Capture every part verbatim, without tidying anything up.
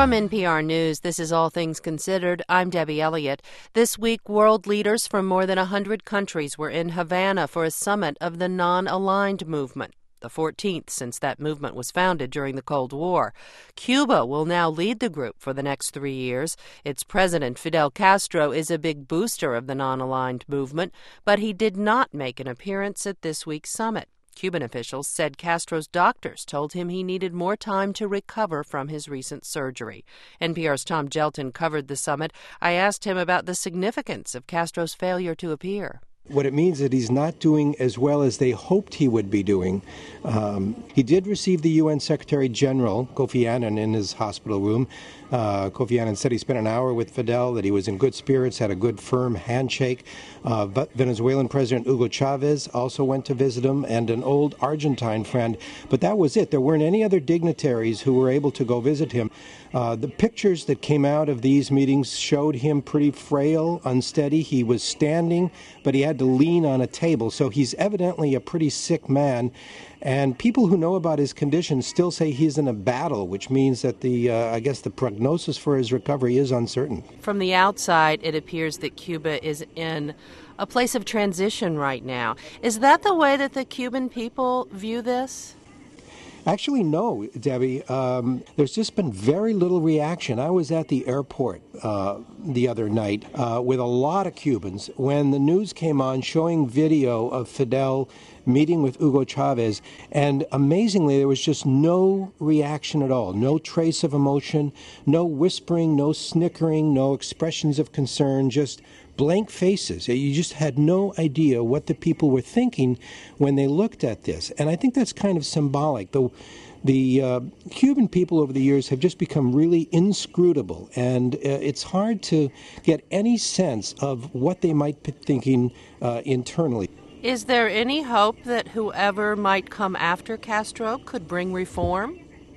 From N P R News, this is All Things Considered. I'm Debbie Elliott. This week, world leaders from more than one hundred countries were in Havana for a summit of the Non-Aligned Movement, the fourteenth since that movement was founded during the Cold War. Cuba will now lead the group for the next three years. Its president, Fidel Castro, is a big booster of the Non-Aligned Movement, but he did not make an appearance at this week's summit. Cuban officials said Castro's doctors told him he needed more time to recover from his recent surgery. N P R's Tom Gelton covered the summit. I asked him about the significance of Castro's failure to appear. What it means is that he's not doing as well as they hoped he would be doing. Um, he did receive the U N Secretary General, Kofi Annan, in his hospital room. Uh, Kofi Annan said he spent an hour with Fidel, that he was in good spirits, had a good, firm handshake. Uh, but Venezuelan President Hugo Chavez also went to visit him, and an old Argentine friend. But that was it. There weren't any other dignitaries who were able to go visit him. Uh, the pictures that came out of these meetings showed him pretty frail, unsteady. He was standing, but he had to lean on a table. So he's evidently a pretty sick man. And people who know about his condition still say he's in a battle, which means that the, uh, I guess, the prognosis for his recovery is uncertain. From the outside, it appears that Cuba is in a place of transition right now. Is that the way that the Cuban people view this? Actually, no, Debbie. Um, there's just been very little reaction. I was at the airport uh, the other night uh, with a lot of Cubans when the news came on showing video of Fidel meeting with Hugo Chavez, and amazingly, there was just no reaction at all, no trace of emotion, no whispering, no snickering, no expressions of concern, just blank faces. You just had no idea what the people were thinking when they looked at this. And I think that's kind of symbolic. The, the uh, Cuban people over the years have just become really inscrutable, and uh, it's hard to get any sense of what they might be thinking uh, internally. Is there any hope that whoever might come after Castro could bring reform?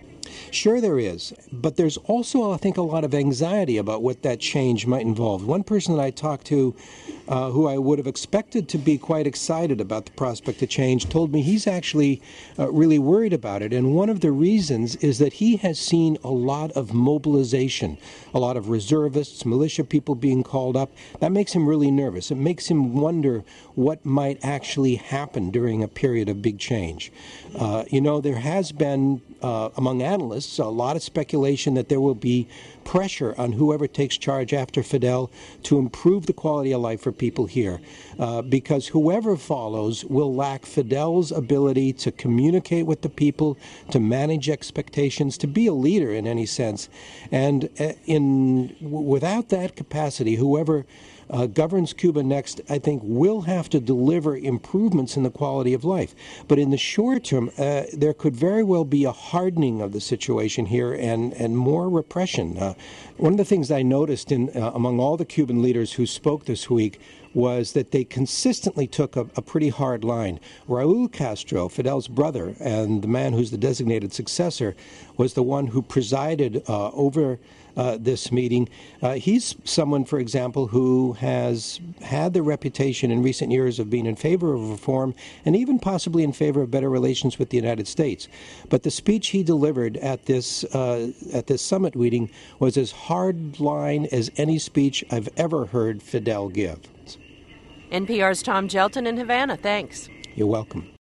Sure there is, but there's also, I think, a lot of anxiety about what that change might involve. One person that I talked to, uh, who I would have expected to be quite excited about the prospect of change, told me he's actually uh, really worried about it. And one of the reasons is that he has seen a lot of mobilization, a lot of reservists, militia people being called up. That makes him really nervous. It makes him wonder what might actually happen during a period of big change. Uh, you know, there has been, uh, among analysts, a lot of speculation that there will be pressure on whoever takes charge after Fidel to improve the quality of life for people here, uh, because whoever follows will lack Fidel's ability to communicate with the people, to manage expectations, to be a leader in any sense. And uh, in without that capacity, whoever Uh, governs Cuba next, I think, will have to deliver improvements in the quality of life. But in the short term, uh, there could very well be a hardening of the situation here and, and more repression. Uh, one of the things I noticed in uh, among all the Cuban leaders who spoke this week was that they consistently took a, a pretty hard line. Raul Castro, Fidel's brother, and the man who's the designated successor, was the one who presided uh, over uh, this meeting. Uh, he's someone, for example, who has had the reputation in recent years of being in favor of reform and even possibly in favor of better relations with the United States. But the speech he delivered at this uh, at this summit meeting was as hard line as any speech I've ever heard Fidel give. N P R's Tom Gelton in Havana. Thanks. You're welcome.